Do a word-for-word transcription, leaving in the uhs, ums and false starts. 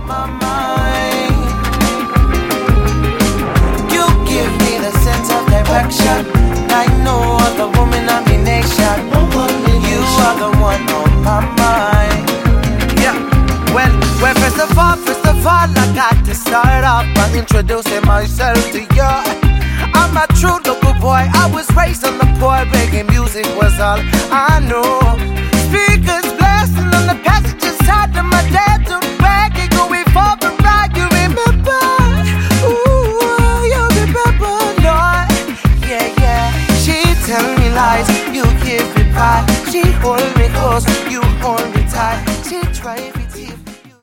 my mind. You give me the sense of direction, like no other woman on the nation. You are the one on my mind. Yeah, well, well, first of all, first of all, I got to start off by introducing myself to you. I'm a true local boy, I was raised on the poor, begging music was all I know. Speakers blasting on the passenger side of my dad to back and going for the ride. You remember? Ooh, you remember, Lord. Yeah, yeah. She tell me lies, you give me pride. She hold me close, you hold me tight. She drive me